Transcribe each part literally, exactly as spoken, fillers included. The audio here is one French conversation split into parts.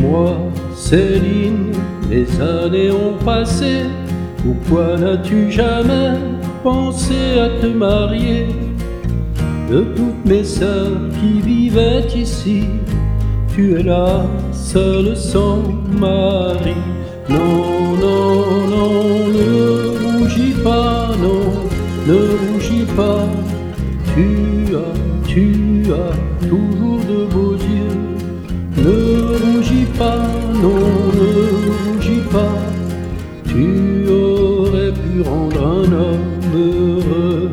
Dis-moi, Céline, les années ont passé, pourquoi n'as-tu jamais pensé à te marier? De toutes mes sœurs qui vivaient ici, tu es la seule sans mari. Non, non, non, ne rougis pas, non, ne rougis pas. Tu as, tu as toujours de beaux yeux. Ne rougis pas, non, ne rougis pas. Tu aurais pu rendre un homme heureux.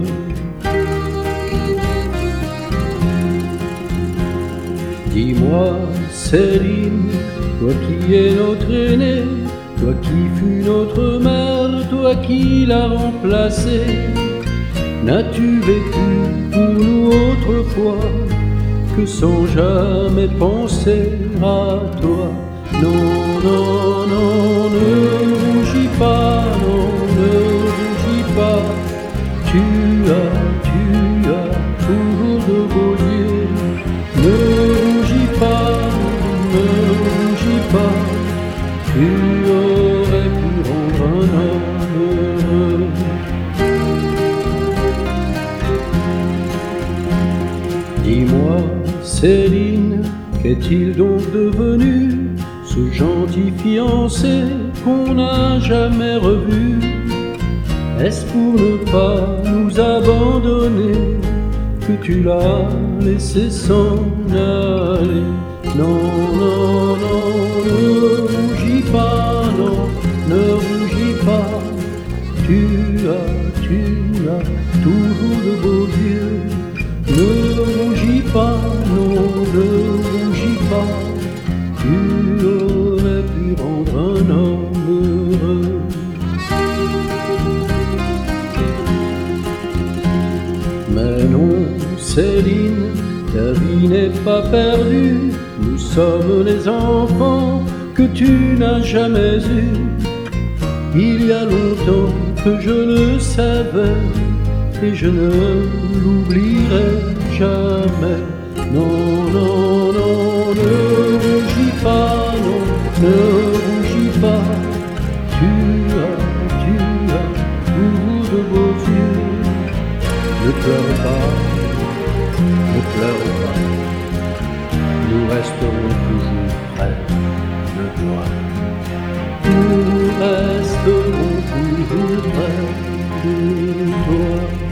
Dis-moi, Céline, toi qui es notre aînée, toi qui fus notre mère, toi qui l'as remplacée, n'as-tu vécu pour nous autrefois que sans jamais penser à toi? Non, non, non, ne rougis pas, non, ne rougis pas. Tu as, tu as toujours de beaux yeux. Ne rougis pas, ne rougis pas. Tu aurais pu rendre un homme heureux. Dis-moi, Céline, qu'est-il donc devenu ce gentil fiancé qu'on n'a jamais revu? Est-ce pour ne pas nous abandonner que tu l'as laissé s'en aller? Non, non, non, ne rougis pas, non, ne rougis pas. Tu as, tu as toujours de beaux yeux. Ne rougis pas, non, ne rougis pas. Tu aurais pu rendre un homme heureux. Mais non, Céline, ta vie n'est pas perdue. Nous sommes les enfants que tu n'as jamais eus. Il y a longtemps que je le savais et je ne l'oublierai jamais. Non, non, non, ne rougis pas, non, ne rougis pas. Tu as, tu as toujours de beaux yeux. Ne pleure pas, ne pleure pas. Nous resterons toujours près de toi. Nous resterons toujours près de toi.